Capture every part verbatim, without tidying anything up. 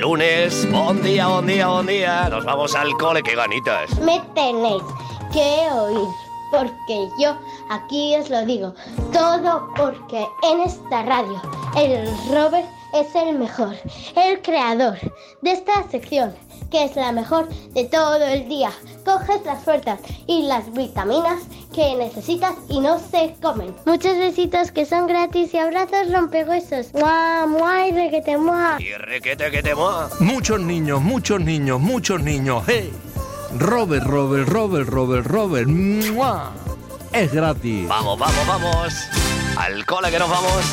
lunes. Buen día, buen día, buen día. Nos vamos al cole, qué ganitas. Me tenéis que oír, porque yo aquí os lo digo. Todo porque en esta radio el Robert es el mejor, el creador de esta sección, que es la mejor de todo el día. Coges las fuerzas y las vitaminas que necesitas y no se comen. Muchos besitos que son gratis y abrazos rompehuesos. ¡Mua, mua y requete mua! Y requete que te moa. Muchos niños, muchos niños, muchos niños. ¡Hey! Robert, Robert, Robert, Robert, Robert. ¡Mua! Es gratis. Vamos, vamos, vamos. Al cole que nos vamos.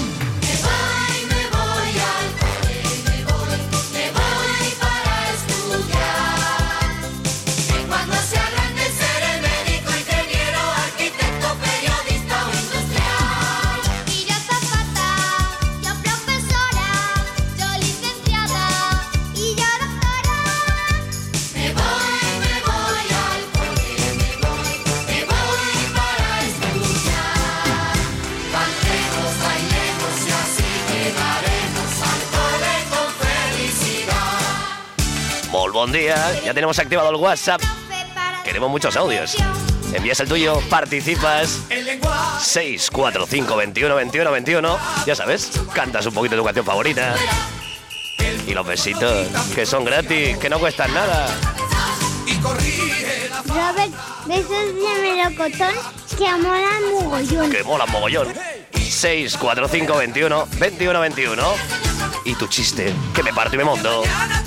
Buen día, ya tenemos activado el WhatsApp. Queremos muchos audios. Envías el tuyo, participas. seis cuatro cinco veintiuno veintiuno veintiuno. Ya sabes, cantas un poquito tu canción favorita. Y los besitos, que son gratis, que no cuestan nada. Robert, besos de melocotón que molan mogollón. Que molan mogollón. seis cuatro cinco veintiuno veintiuno veintiuno. Y tu chiste, que me parto y me monto.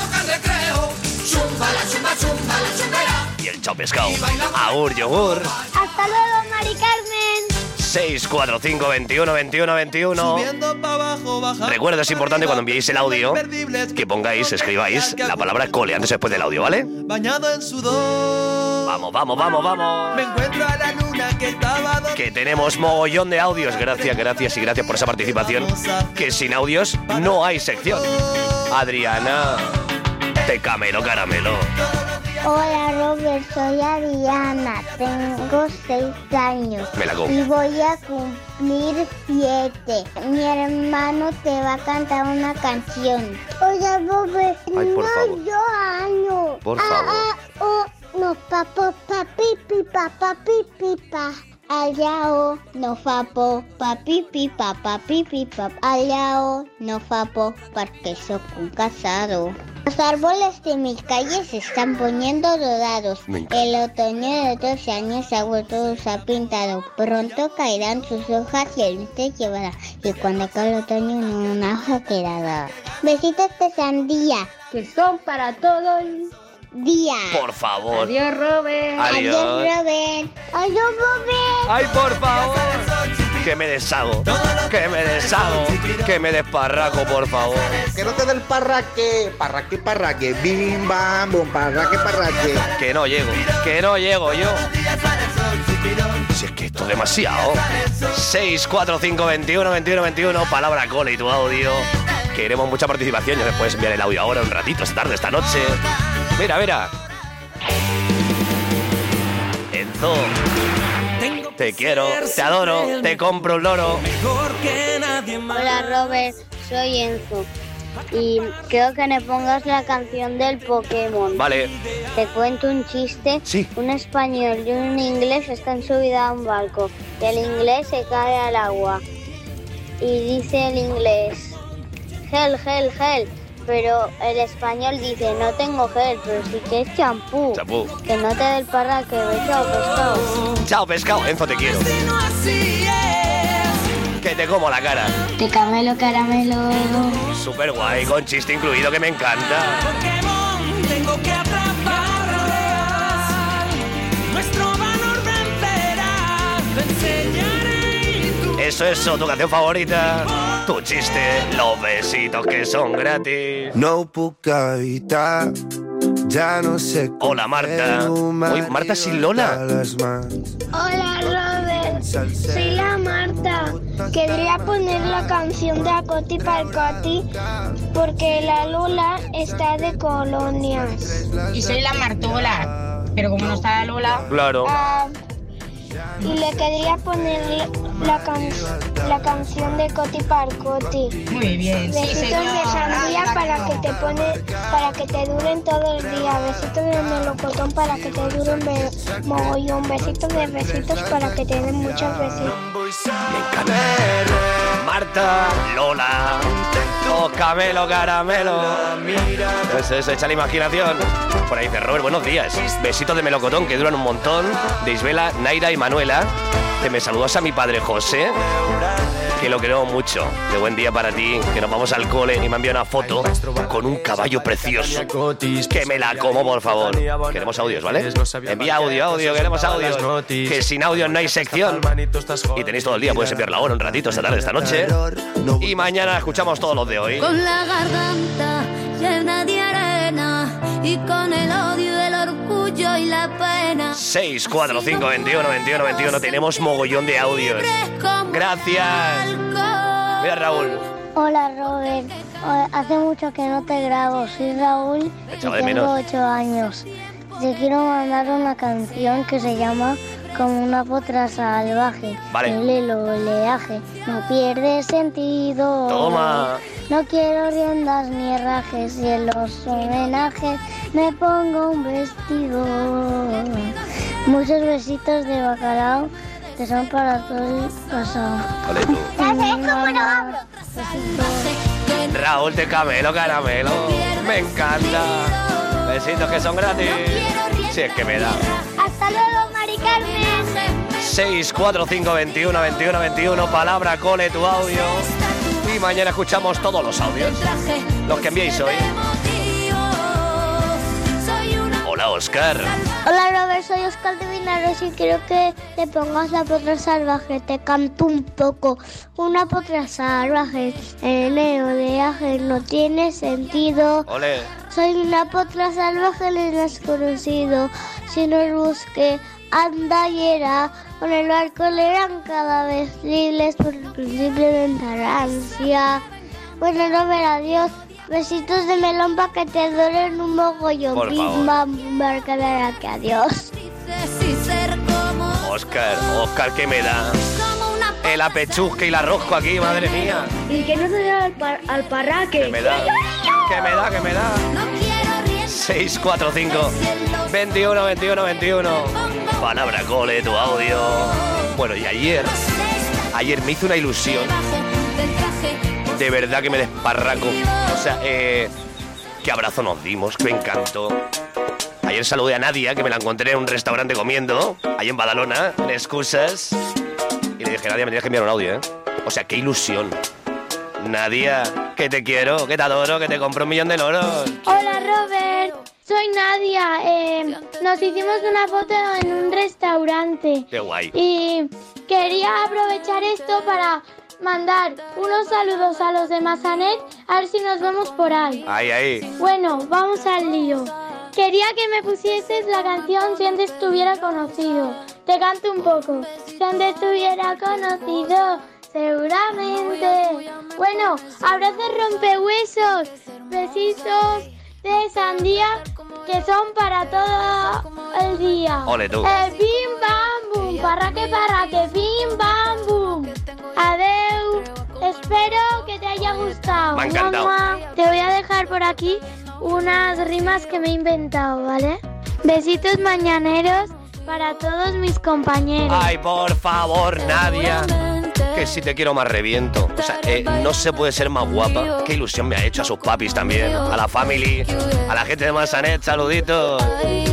Y el chao pescado. Agur yogur. Hasta luego, Mari Carmen. seis cuatro cinco veintiuno veintiuno veintiuno. Recuerda, es importante cuando enviéis el audio que pongáis, escribáis la palabra cole antes o después del audio, ¿vale? Bañado en sudor. Vamos, vamos, vamos, vamos. Me encuentro a la luna que estaba do- Que tenemos mogollón de audios. Gracias, gracias y gracias por esa participación. Que sin audios no hay sección. Adriana, te camelo caramelo. Hola, Robert, soy Adriana, tengo seis años Me la como. y voy a cumplir siete. Mi hermano te va a cantar una canción. Hola, Robert, Ay, por no favor. yo año. Por Ah, favor. ah, oh, no, papo, papi, pipa, papi, pipa. Allá o no fapo, papi, pipa, papi, pipa. Allá o no fapo, porque soy un casado. Los árboles de mi calle se están poniendo dorados. Me encanta. El otoño de doce años ha vuelto, se ha pintado. Pronto caerán sus hojas y el viento llevará. Y cuando acabe el otoño, una hoja quedará. Besitos de sandía, que son para todo el día. Por favor. Adiós, Robert. Adiós. Adiós, Robert. Adiós, Robert. Ay, por favor. Que me deshago. Que me deshago. Que me desparraco, por favor. Que no te dé el parraque, parraque, parraque, bim, bam, bum, parraque, parraque. Que no llego. Que no llego yo. Si es que esto es demasiado. seis cuatro cinco veintiuno veintiuno veintiuno. Palabra cole y tu audio. Queremos mucha participación. Ya después enviar el audio ahora, un ratito, esta tarde, esta noche. Mira, mira. Enzo. Te quiero, te adoro, te compro un loro. Hola, Robert. Soy Enzo. Y creo que me pongas la canción del Pokémon. Vale. Te cuento un chiste. Sí. Un español y un inglés están subidos a un barco. Y el inglés se cae al agua. Y dice el inglés: gel, gel, gel. Pero el español dice: no tengo gel, pero sí que es champú. Champú. Que no te dé el parraque, chao, pescado. Chao, pescado. Enzo, te quiero. Que te como la cara. Te camelo, caramelo. Súper guay, con chiste incluido, que me encanta. Tengo que atraparlas. Nuestro valor vencerá. Te enseñaré tu... Eso, eso, tu canción favorita. Tu chiste, los besitos que son gratis. No puc evitar, ja no sé com Hola, Marta. fer-ho, Uy, Marta sin Lola. m'arriba a les mans. Hola, Robert. Soy la Marta. Quería poner la canción de Acoti Palcoti porque la Lola está de colonias. Y soy la Martola, pero como no está la Lola... Claro. Ah, y le quería poner la, can la canción de Coti Parcoti. Muy bien, sí, Besitos señor. de sandía para que te pone, para que te duren todo el día. Besitos de melocotón para que te duren mogollón. Besitos de besitos para que te den muchos besitos. Me encanta. Marta, Lola, oh, Camelo, Caramelo. Eso, eso, echa la imaginación. Por ahí dice Robert, buenos días. Besitos de melocotón que duran un montón. De Isabela, Naira y Manuela. Que me saludas a mi padre José, que lo quiero mucho. De buen día para ti, que nos vamos al cole y me envía una foto con un caballo precioso. Que me la como, por favor. Queremos audios, ¿vale? Envía audio, audio, queremos audios. Que sin audio no hay sección. Y tenéis todo el día, puedes enviarla ahora un ratito, esta tarde, esta noche. Y mañana escuchamos todos los de hoy. Con la garganta llena de arena y con el odio, el orgullo y la pena. seis cuatro cinco veintiuno veintiuno veintiuno. Tenemos mogollón de audios. Gracias. Mira, Raúl. Hola, Robert. Hace mucho que no te grabo. Soy Raúl y Echaba de tengo menos. ocho años. Te quiero mandar una canción que se llama Como una potra salvaje. Vale. El oleaje no pierde sentido. Toma. No quiero riendas ni herrajes y en los homenajes me pongo un vestido. Muchos besitos de bacalao que son para todo el pasado. Vale, tú. Besitos. Raúl de Camelo, Caramelo. Me encanta. Besitos que son gratis. Si es que me da. Hasta luego, Mari Carmen. seis cuatro cinco veintiuno veintiuno veintiuno. Palabra, cole, tu audio. Y mañana escuchamos todos los audios. Los que enviéis hoy. Hola, Oscar. Hola, Robert, soy Oscar de Vinaros y quiero que te pongas la potra salvaje. Te canto un poco. Una potra salvaje en el oleaje no tiene sentido. Ole. Soy una potra salvaje en el desconocido. Si no el bosque anda y era, con el barco le eran cada vez libres por simplemente la ansia. Bueno, Robert, adiós. Besitos de melón para que te duren un mogollón. Por favor. Bim, bam, barcarara, que adiós. Oscar, Oscar, ¿qué me da? El apechusque y la rosco aquí, madre mía. Y que no se lleve al, par al parraque. ¿Qué me da? ¿Qué me da? ¿Qué me da? seis cuatro cinco veintiuno veintiuno veintiuno. Palabra, cole, tu audio. Bueno, y ayer, ayer me hizo una ilusión. De verdad que me desparraco. O sea, eh, qué abrazo nos dimos, qué encanto. Ayer saludé a Nadia, que me la encontré en un restaurante comiendo, ahí en Badalona, en Excusas. Y le dije, Nadia, me tienes que enviar un audio, ¿eh? O sea, qué ilusión. Nadia, que te quiero, que te adoro, que te compro un millón de loros. Hola, Robert. Soy Nadia. Eh, nos hicimos una foto en un restaurante. Qué guay. Y quería aprovechar esto para mandar unos saludos a los de Massanet, a ver si nos vemos por ahí. Ahí, ahí. Bueno, vamos al lío. Quería que me pusieses la canción Si antes te hubiera conocido. Te canto un poco. Si antes te hubiera conocido, seguramente. Bueno, abrazos rompehuesos, besitos de sandía que son para todo el día. Ole tú. El bim bam bum, parraque parraque, bim bam bum. Adeu. Espero que te haya gustado. Me ha encantado. Mamá, te voy a dejar por aquí unas rimas que me he inventado, ¿vale? Besitos mañaneros para todos mis compañeros. Ay, por favor, Nadia. Que si te quiero más reviento. O sea, eh, no se puede ser más guapa. Qué ilusión me ha hecho a sus papis también. A la family, a la gente de Massanet, saluditos.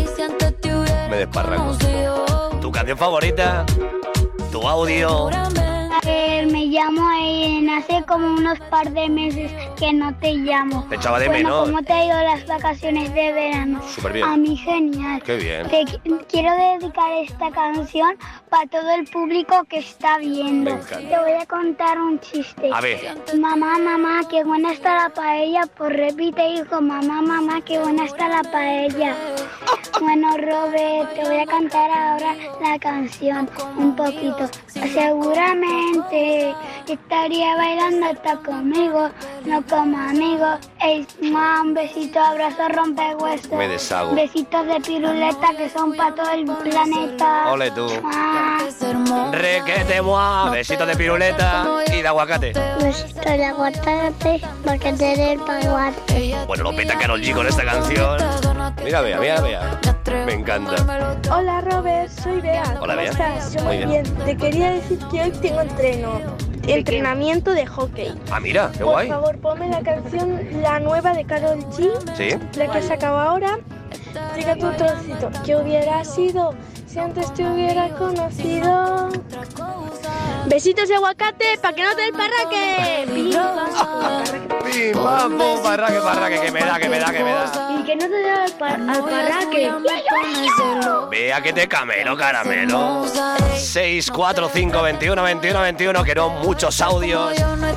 Me desparraco. ¿Tu canción favorita? ¿Tu audio? Eh, me llamo Aiden, hace como unos par de meses que no te llamo. Te echaba de bueno, menos. ¿cómo te ha ido las vacaciones de verano? Súper bien. A mí genial. Qué bien. Te qu- quiero dedicar esta canción para todo el público que está viendo. Me encanta. Te voy a contar un chiste. A ver. Mamá, mamá, qué buena está la paella. Pues repite, hijo, mamá, mamá, qué buena está la paella. Bueno, Robert, te voy a cantar ahora la canción un poquito. Seguramente estaría bailando hasta conmigo, no como amigo. Ey, ma, un besito, abrazo, rompehuesos. Me deshago. Besitos de piruleta que son para todo el planeta. Ole tú. Ah. Requete, mua. Besito de piruleta y de aguacate. Besito de aguacate, porque te el paguate. Bueno, lo peta Karol G con esta canción. Mira, vea, mira, vea. Me encanta. Hola, Robert, soy Bea. Hola, Bea. ¿Cómo estás? Yo Muy muy bien. bien. Te quería decir que hoy tengo entreno. Entrenamiento de hockey. Ah, mira, qué Por guay. favor, ponme la canción, la nueva de Karol G. Sí. La que se acaba ahora. Llega tu trocito. ¿Qué hubiera sido si antes te hubiera conocido? Besitos de aguacate para que no te desparraque. Pim, pam, Pim, pam, pum, parraque, parraque, que me da, que me da, que me da. y que no te dé al, par al parraque. Vea que te camelo, caramelo. seis cuatro cinco veintiuno veintiuno veintiuno, que no muchos audios.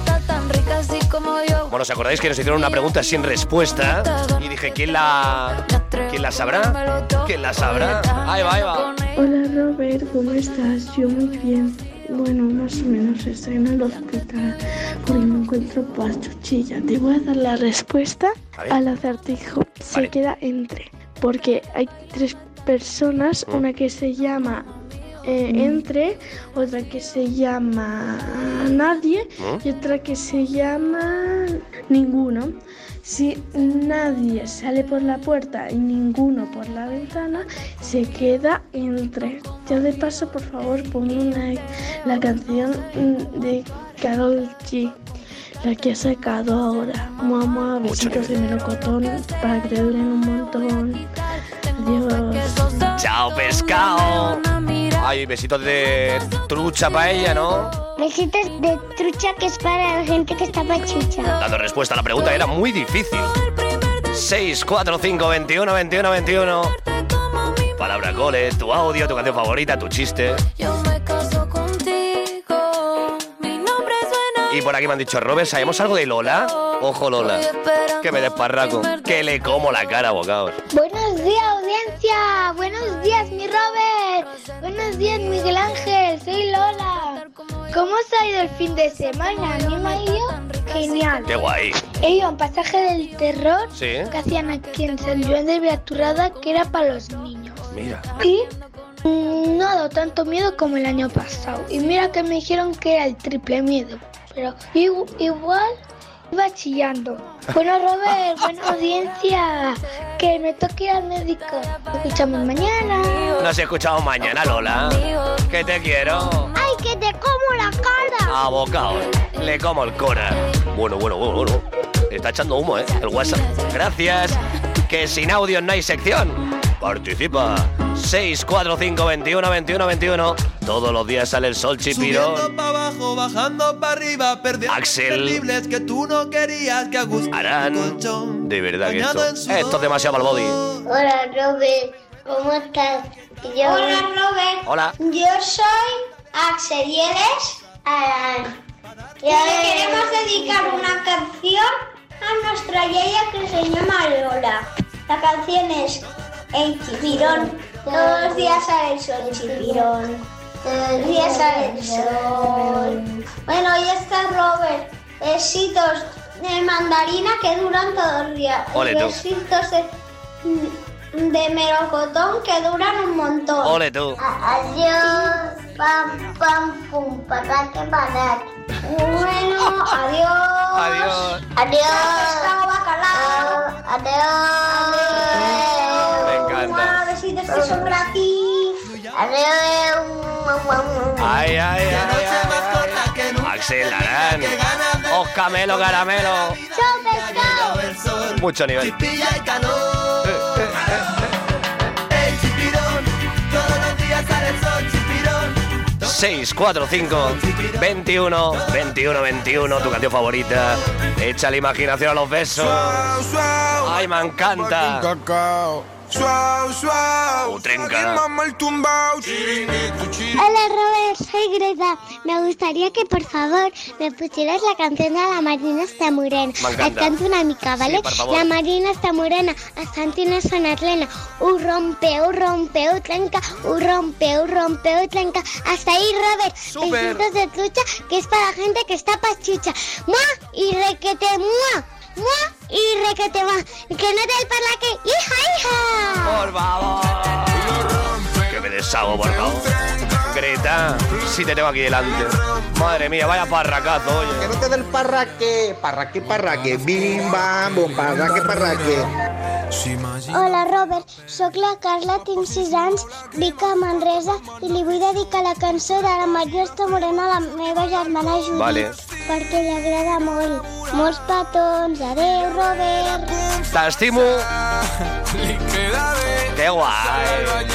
Bueno, ¿os acordáis que nos hicieron una pregunta sin respuesta? Y dije, ¿quién la, ¿quién la sabrá? ¿Quién la sabrá? Ahí va, ahí va. Hola, Robert, ¿cómo estás? Yo muy bien. Bueno, más o menos estoy en el hospital porque me encuentro pachuchilla. Te voy a dar la respuesta al acertijo. Se Vale. queda entre. Porque hay tres personas, Mm. una que se llama eh, entre, otra que se llama nadie ¿Mm? y otra que se llama ninguno. Si nadie sale por la puerta y ninguno por la ventana, se queda entre. Ya de paso, por favor, ponme una, la canción de Karol G, la que ha sacado ahora. Mamá, besitos de melocotón para que te duren un montón. Adiós. Chao, pescado. Ay, besitos de trucha para ella, ¿no? Besitos de trucha que es para la gente que está pachucha. Dando respuesta a la pregunta era muy difícil. seis cuatro cinco veintiuno veintiuno veintiuno. Palabra cole, tu audio, tu canción favorita, tu chiste. Y por aquí me han dicho, Robert, ¿sabemos algo de Lola? Ojo, Lola, que me desparraco, que le como la cara a bocaos. Buenos días, audiencia. Buenos días, mi Robert. Buenos días, Miguel Ángel. Soy Lola. ¿Cómo os ha ido el fin de semana? A mí me ha ido genial. Qué guay. He ido a un pasaje del terror Sí. que hacían aquí en San Joan de Viaturrada, que era para los niños. Mira. Y mm, no ha dado tanto miedo como el año pasado. Y mira que me dijeron que era el triple miedo. Pero igu- igual iba chillando. Bueno, Robert, buena audiencia. Que me toque ir al médico. Nos escuchamos mañana. Nos escuchamos mañana, Lola. Que te quiero. ¡Ay, que te como la cara! A bocaos. Le como el cora. Bueno, bueno, bueno, bueno. Está echando humo, ¿eh? El WhatsApp. Gracias. Que sin audio no hay sección. Participa. seis cuatro cinco veintiuno veintiuno veintiuno. Todos los días sale el sol chipirón. Subiendo para abajo, bajando para arriba, perdiendo Axel. terribles que tú no querías, que a gusto Harán. tu colchón, De verdad que bañado esto, en sudor. esto es demasiado para el body. Hola, Robert. ¿Cómo estás? Yo... Hola, Robert. Hola. Yo soy Axel y él es Alan. Y le queremos dedicar una canción a nuestra yaya que se llama Lola. La canción es El Chipirón. Todos los días sale el sol, Chipirón. Todos los días sale el sol. Bueno, ya está, Robert. Besitos de mandarina que duran todo el día. Ole Y tú. besitos de, de melocotón que duran un montón. Ole tú. A- Adiós. Pam, pam, pum, pataque, pataque. Bueno, adiós. Adiós. Adiós. Pescado, bacalao. Adiós. Me encanta. Mua, besitos que son para ti. Adiós. Ay, ay, ay, ay, ay. Axel, Arán. Os camelo, caramelo. Chao, pescado. Mucho nivel. Chipilla y calor. El chipirón, todos los días sale el sol, chipirón. seis cuatro cinco veintiuno veintiuno veintiuno. Tu canción favorita. Echa la imaginación a los besos. Ay, me encanta. Suau, suau. Utrenca. Hola Robert, soy Greta. Me gustaría que por favor me pusieras la canción de la Marina està morena. Et canto una mica, ¿vale? Sí, por favor. La Marina està morena, a Santina Sonatlena. Ho rompe, ho rompe, ho trenca, ho rompe, ho rompe, ho trenca. Hasta ahí, Robert. Súper. Besitos de trucha, que es para gente que está pachucha. ¡Mua! Y requete, mua. ¡Mua! Y requete, mua. Que no te el parlaque. ¡Hija, hija! Por favor. Que me deshago, por favor. Greta, si te tengo aquí delante. Madre mía, vaya parracazo, oye. Que no te dé el parraque, parraque, parraque, bim, bam, bum, parraque, parraque. Hola Robert, sóc la Carla, tinc sis anys, vic a Manresa i li vull dedicar la cançó de la Maria està morena a la meva germana Judit, Vale. perquè li agrada molt. Molts petons, adeu Robert. T'estimo. Qué guay.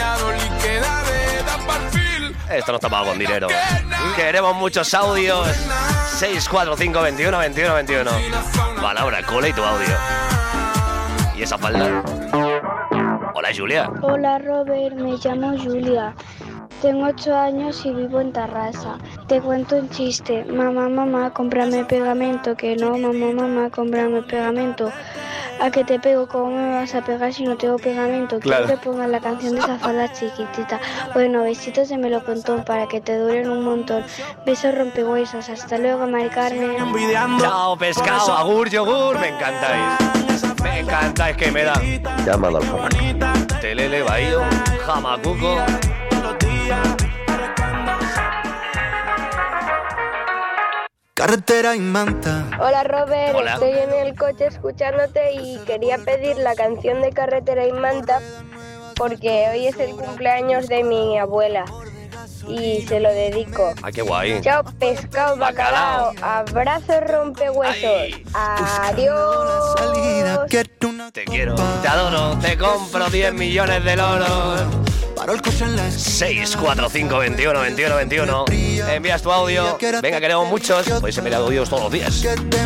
Esto no está pago con dinero. Queremos muchos audios. seis cuatro cinco veintiuno veintiuno veintiuno. Palabra, cola y tu audio. ¿Y esa falda? Hola, Julia. Hola Robert, me llamo Julia. Tengo ocho años y vivo en Tarrasa. Te cuento un chiste. Mamá, mamá, cómprame pegamento. Que no, mamá, mamá, cómprame pegamento. ¿A qué te pego? ¿Cómo me vas a pegar si no tengo pegamento? Claro. Quiero que pongas la canción de esa falda chiquitita. Bueno, besitos de melocontón para que te duren un montón. Besos rompehuesos. Hasta luego, Mari Carmen. Chao, pescado, agur, yogur. Me encantáis. Me encantáis que me da. Llámalo al parraque. Telele, bahío, jamacuco. Carretera y manta. Hola Robert, Hola. estoy en el coche escuchándote y quería pedir la canción de Carretera y Manta porque hoy es el cumpleaños de mi abuela y se lo dedico. Ah, qué guay. Chao pescado, bacalao, abrazo rompehuesos, adiós. Te quiero, te adoro, te compro diez millones de loros. seis cuatro cinco veintiuno veintiuno veintiuno. Envías tu audio. Venga, queremos muchos. Podéis enviar audios todos los días.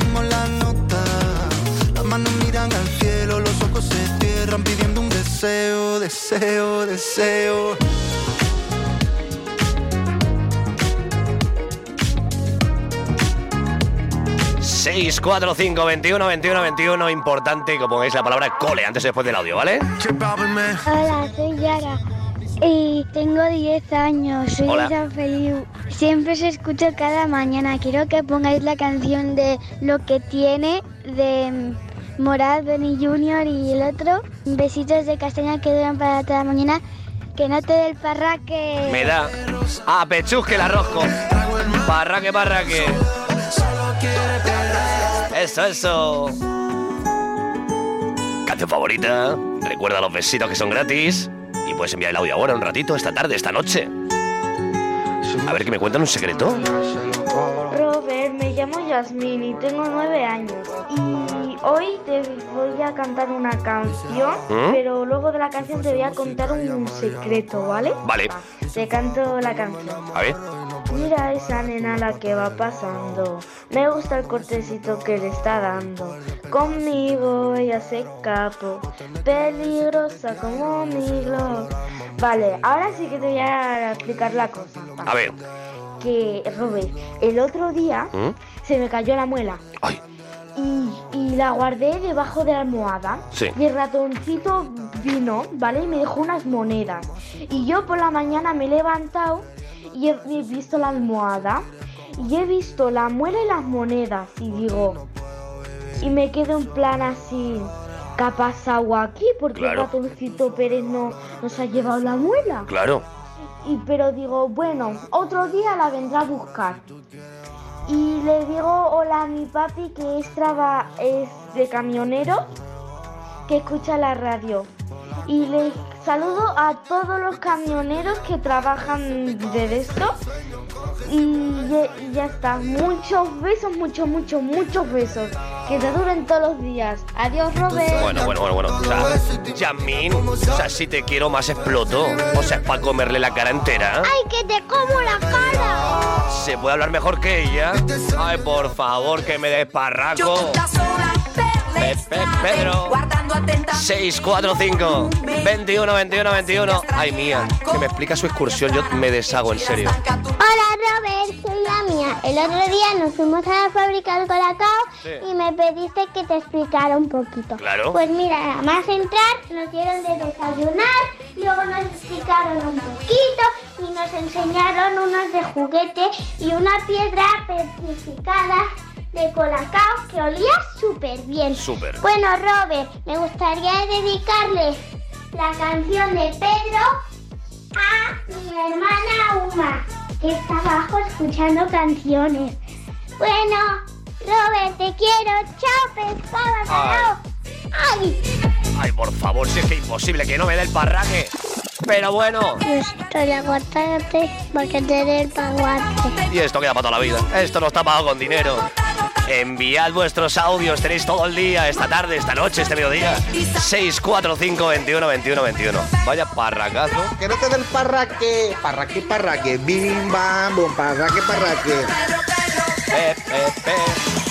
Las manos miran al cielo, los ojos se cierran pidiendo un deseo, deseo, deseo. seis cuatro cinco veintiuno veintiuno veintiuno. Importante que pongáis la palabra cole antes y después del audio, ¿vale? Hola, soy Yara y tengo diez años. Soy Hola. de San Feliu. Siempre os escucho cada mañana. Quiero que pongáis la canción de Lo que tiene de Morat, Benny Junior y el otro. Besitos de castaña que duran para toda la mañana. Que no te dé el parraque. Me da. Ah, pechusque el arrozco. Parraque, parraque. Eso, eso. Canción favorita. Recuerda los besitos que son gratis. Y puedes enviar el audio ahora, un ratito, esta tarde, esta noche. A ver que me cuentan un secreto. Robert, me llamo Yasmín y tengo nueve años. Y hoy te voy a cantar una canción, ¿Mm? pero luego de la canción te voy a contar un secreto, ¿vale? Vale. Te canto la canción. A ver. Mira a esa nena la que va pasando. Me gusta el cortecito que le está dando. Conmigo ella se escapó. Peligrosa como mi globo. Vale, ahora sí que te voy a explicar la cosa. A ver. Que, Robert, el otro día ¿Mm? se me cayó la muela. Ay. Y, y la guardé debajo de la almohada. Sí. Y el ratoncito vino, ¿vale? Y me dejó unas monedas. Y yo por la mañana me he levantado y he, he visto la almohada. Y he visto la muela y las monedas. Y digo... Y me quedo en plan así... ¿Qué ha pasado aquí? Porque Claro. el ratoncito Pérez no nos ha llevado la muela. Claro. Y pero digo, bueno, otro día la vendrá a buscar. Y le digo hola a mi papi que es, traba, es de camionero, que escucha la radio. Y le saludo a todos los camioneros que trabajan de esto. Y ya, y ya está. Muchos besos, muchos, muchos, muchos besos. Que te duren todos los días. Adiós, Robert. Bueno, bueno, bueno, bueno. O sea, Yasmín, o sea, si te quiero más exploto. O sea, es para comerle la cara entera. ¡Ay, que te como la cara! ¿Se puede hablar mejor que ella? Ay, por favor, que me des parraco. Pepe, Pedro. Guardando seis cuatro cinco, veintiuno, veintiuno, veintiuno. Ay, Mía, que me explica su excursión, yo me deshago, en serio. Hola, Robert, soy la Mía. El otro día nos fuimos a la fábrica de Colacao sí. y me pediste que te explicara un poquito. Claro. Pues mira, nada más entrar, nos dieron de desayunar, luego nos explicaron un poquito y nos enseñaron unos de juguete y una piedra petrificada de Colacao que olía súper bien. Súper. Bueno, Robert, me gustaría dedicarle la canción de Pedro a mi hermana Uma, que está abajo escuchando canciones. Bueno, Robert, te quiero. Chao, pescado. Chao. Ay. Ay, por favor, si es que imposible que no me dé el parraque. Pero bueno. Estoy aguantándote porque te dé el paguante. Y esto queda para toda la vida. Esto no está pagado con dinero. Enviad vuestros audios, tenéis todo el día, esta tarde, esta noche, este mediodía. seis cuatro cinco, veintiuno, veintiuno, veintiuno. Vaya parracazo. Que no te dé el parraque. Parraque, parraque. Bim, bam, bum, parraque, parraque. Eh, eh, eh.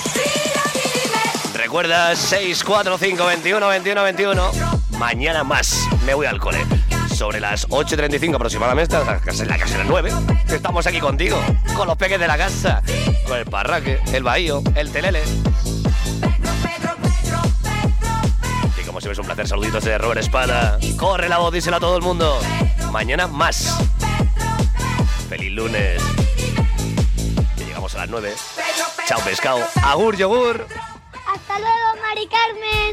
Recuerda, seis cuatro cinco, veintiuno, veintiuno, veintiuno. Mañana más me voy al cole. Sobre las ocho y treinta y cinco aproximadamente, en la casa de las nueve. Estamos aquí contigo, con los peques de la casa, con el parraque, el bahío, el telele. Y como siempre es un placer, saluditos de Robert Espada. Corre la voz, díselo a todo el mundo. Mañana más. Feliz lunes. Y llegamos a las nueve. Chao, pescado. Agur, yogur. Hasta luego, Mari Carmen.